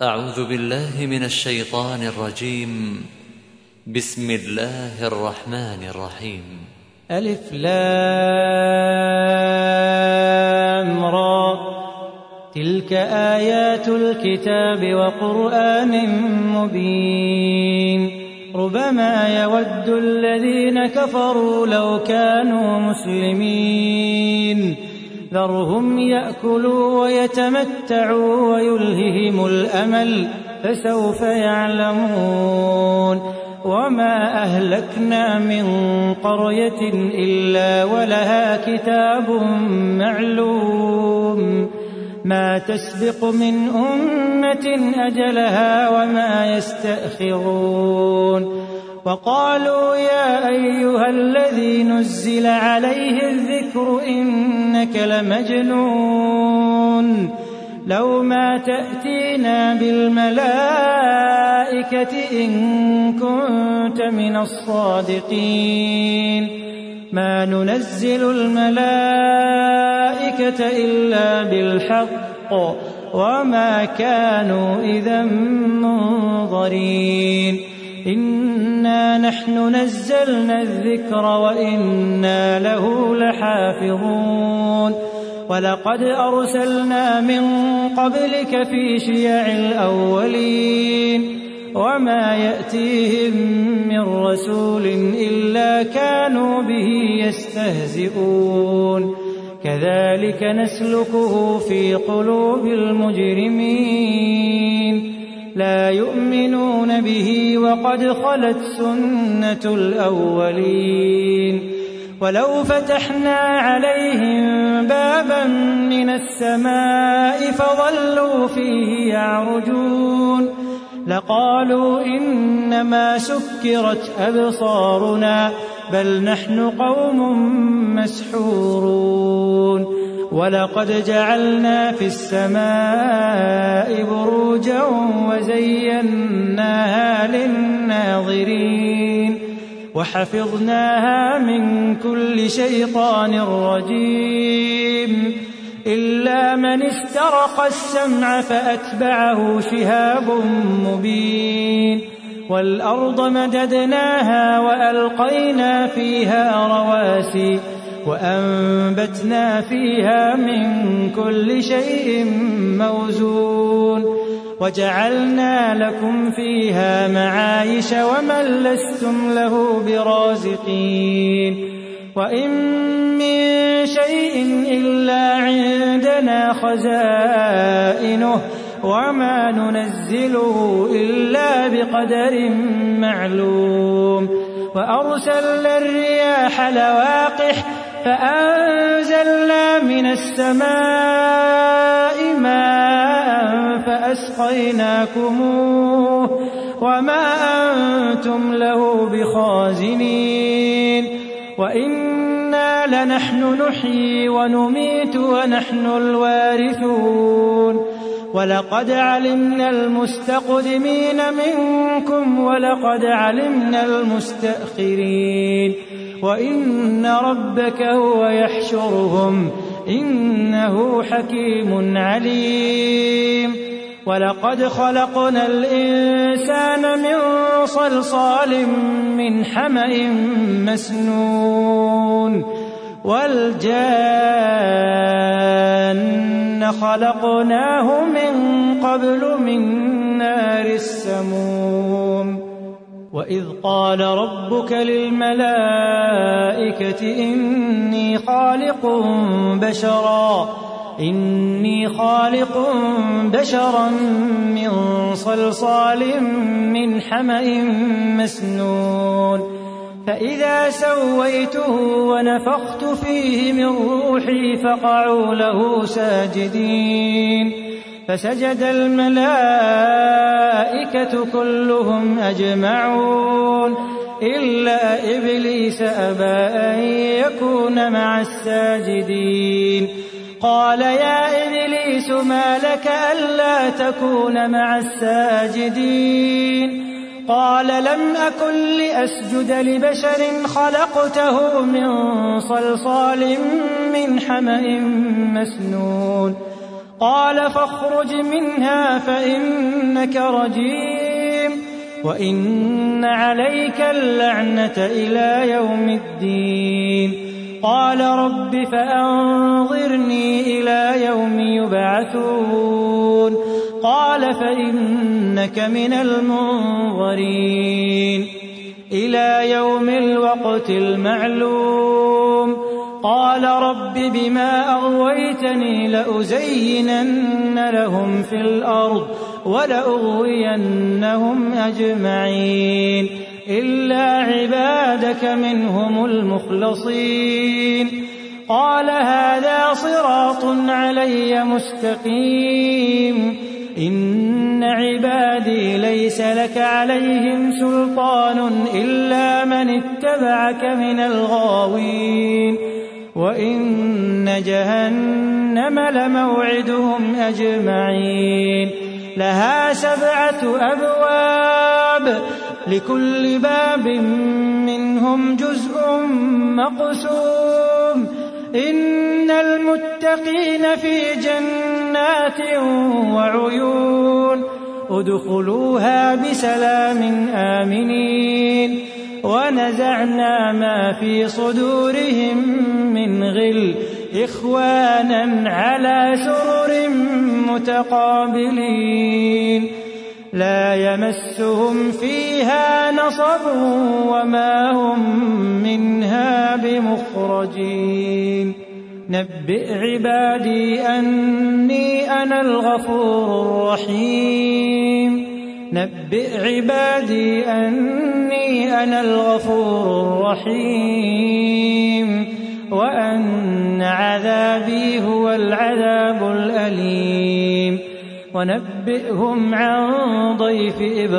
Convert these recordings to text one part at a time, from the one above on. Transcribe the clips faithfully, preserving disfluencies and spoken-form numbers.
أعوذ بالله من الشيطان الرجيم. بسم الله الرحمن الرحيم. ألف لام را، تلك آيات الكتاب وقرآن مبين. ربما يود الذين كفروا لو كانوا مسلمين، ذرهم يأكلوا ويتمتعوا ويلههم الأمل، فسوف يعلمون. وما أهلكنا من قرية إلا ولها كتاب معلوم، ما تسبق من أمة أجلها وما يستأخرون. وقالوا يا أيها الذي نزل عليه الذكر إنك لمجنون، لو ما تأتينا بالملائكة إن كنت من الصادقين. ما ننزل الملائكة إلا بالحق وما كانوا إذا منظرين. إنا نحن نزلنا الذكر وإنا له لحافظون. ولقد أرسلنا من قبلك في شيع الأولين، وما يأتيهم من رسول إلا كانوا به يستهزئون. كذلك نسلكه في قلوب المجرمين، لا يؤمنون به وقد خلت سنة الأولين. ولو فتحنا عليهم بابا من السماء فظلوا فيه يعرجون لقالوا إنما سكرت أبصارنا بل نحن قوم مسحورون. ولقد جعلنا في السماء بروجا وزيناها للناظرين وحفظناها من كل شيطان رجيم إلا من استرق السمع فأتبعه شهاب مبين. والأرض مددناها وألقينا فيها رواسي وأنبتنا فيها من كل شيء موزون وجعلنا لكم فيها معايش ومن لستم له برازقين. وإن من شيء إلا عندنا خزائنه وما ننزله إلا بقدر معلوم. وأرسلنا الرياح لواقح فأنزلنا من السماء ماء فأسقيناكموه وما أنتم له بخازنين. وإنا لنحن نحيي ونميت ونحن الوارثون. ولقد علمنا المستقدمين منكم ولقد علمنا المستأخرين وإن ربك هو يحشرهم إنه حكيم عليم. ولقد خلقنا الإنسان من صلصال من حمأ مسنون والجان خلقناه من قبل من نار السموم. وإذ قال ربك للملائكة إني خالق بشرا إني خالق بشرا من صلصال من حمأ مسنون فإذا سويته ونفخت فيه من روحي فقعوا له ساجدين. فسجد الملائكة كلهم أجمعون إلا إبليس أبى أن يكون مع الساجدين. قال يا إبليس ما لك ألا تكون مع الساجدين؟ قال لم أكن لأسجد لبشر خلقته من صلصال من حمأ مسنون قال فاخرج منها فإنك رجيم وإن عليك اللعنة إلى يوم الدين. قال رب فأنظرني إلى يوم يبعثون. قال فإنك من المنظرين إلى يوم الوقت المعلوم. قال رب بما أغويتني لأزينن لهم في الأرض ولأغوينهم أجمعين إلا عبادك منهم المخلصين. قال هذا صراط علي مستقيم إن عبادي ليس لك عليهم سلطان إلا من اتبعك من الغاوين وإن جهنم لموعدهم أجمعين لها سبعة أبواب لكل باب منهم جزء مقسوم إن المتقين في جنات وعيون ادخلوها بسلام آمنين. ونزعنا ما في صدورهم من غل إخوانا على سرر متقابلين لا يمسهم فيها نصب وما هم منها بمخرجين. نبئ عبادي أني أنا الغفور الرحيم نبئ عبادي أني أنا الغفور الرحيم وأن عذابي هو العذاب الأليم. ونبئهم عن ضيف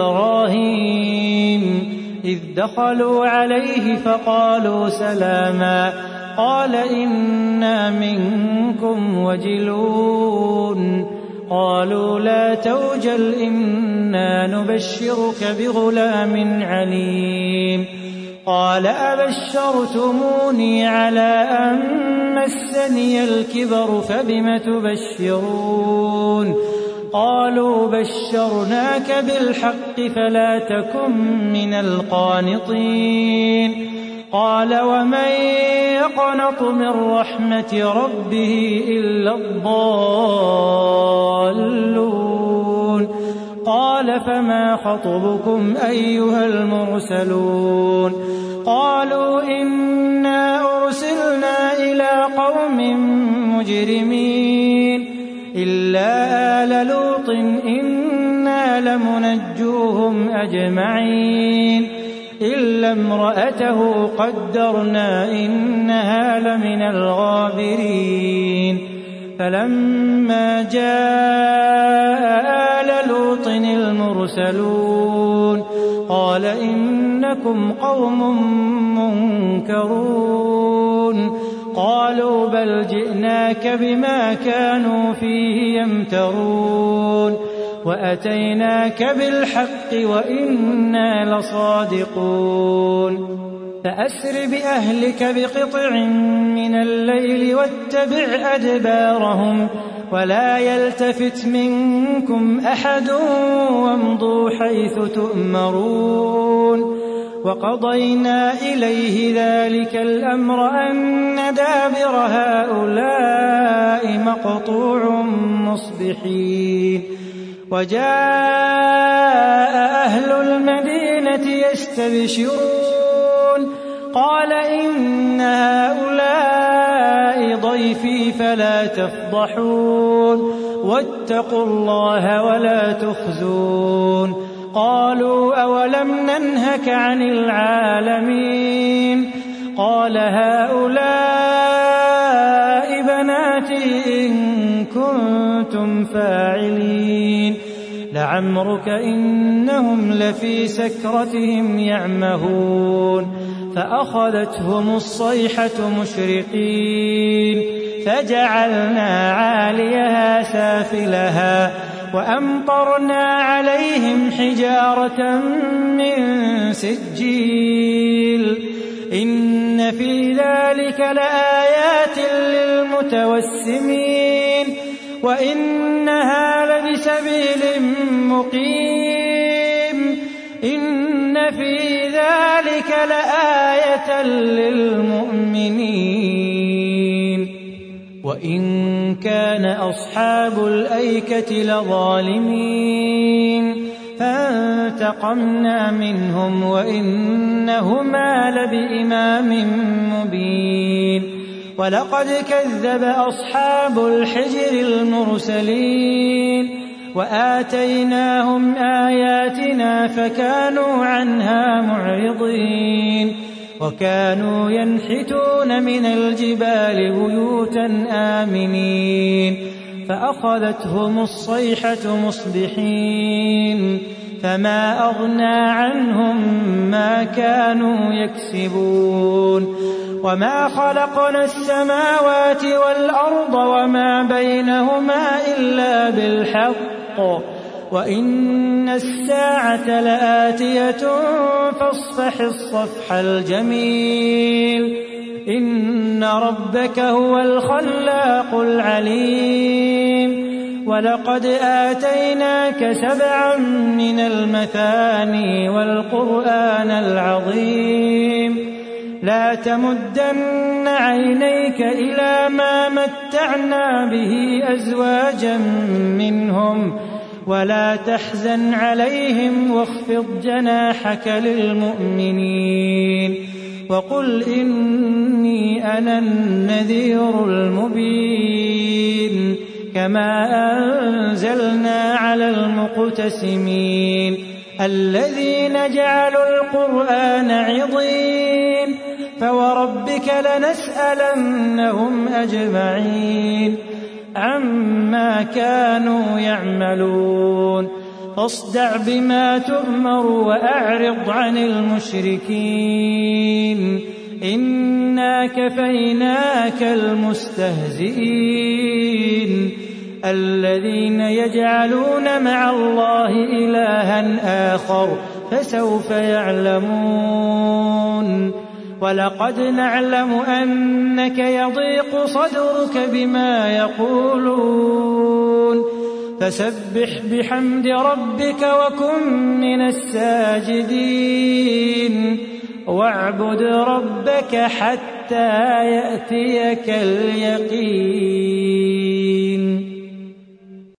إبراهيم إذ دخلوا عليه فقالوا سلاما قال إنا منكم وجلون قالوا لا توجل إنا نبشرك بغلام عليم. قال أبشرتموني على أن مسني الكبر فبم تبشرون قالوا بشرناك بالحق فلا تكن من القانطين. قال ومن يقنط من رحمة ربه إلا الضالون. قال فما خطبكم أيها المرسلون قالوا إنا أرسلنا إلى قوم مجرمين إلا آل لوط إنا لمنجوهم أجمعين إلا امرأته قدرنا إنها لمن الغابرين. فلما جاء آل لوط المرسلون قال إنكم قوم منكرون قالوا بل جئناك بما كانوا فيه يمترون وأتيناك بالحق وإنا لصادقون. فأسر بأهلك بقطع من الليل واتبع أدبارهم ولا يلتفت منكم أحد وامضوا حيث تؤمرون. وقضينا إليه ذلك الأمر أن دابر هؤلاء مقطوع مصبحين. وجاء أهل المدينة يستبشرون قال إن هؤلاء ضيفي فلا تفضحون واتقوا الله ولا تخزون. قالوا أولم ننهك عن العالمين قال هؤلاء بناتي إن كنتم فاعلين لعمرك إنهم لفي سكرتهم يعمهون. فأخذتهم الصيحة مشرقين فجعلنا عاليها سافلها وأمطرنا عليهم حجارة من سجيل إن في ذلك لآيات للمتوسمين. وإنها لبسبيل مقيم إن في ذلك لآية للمؤمنين وإن كان أصحاب الأيكة لظالمين فانتقمنا منهم وإنهما لبإمام مبين ولقد كذب أصحاب الحجر المرسلين وآتيناهم آياتنا فكانوا عنها معرضين وكانوا ينحتون من الجبال بيوتا آمنين فأخذتهم الصيحة مصبحين فما أغنى عنهم ما كانوا يكسبون وما خلقنا السماوات والأرض وما بينهما إلا بالحق وإن الساعة لآتية فاصفح الصفح الجميل إن ربك هو الخلاق العليم ولقد آتيناك سبعا من المثاني والقرآن العظيم لا تمدن عينيك إلى ما متعنا به أزواجا منهم ولا تحزن عليهم واخفض جناحك للمؤمنين وقل إني أنا النذير المبين كما أنزلنا على المقتسمين الذين جعلوا القرآن عضين فوربك لنسألنهم أجمعين عما كانوا يعملون فاصدع بما تؤمر وأعرض عن المشركين إنا كفيناك المستهزئين الذين يجعلون مع الله إلها آخر فسوف يعلمون ولقد نعلم أنك يضيق صدرك بما يقولون فسبح بحمد ربك وكن من الساجدين واعبد ربك حتى يأتيك اليقين.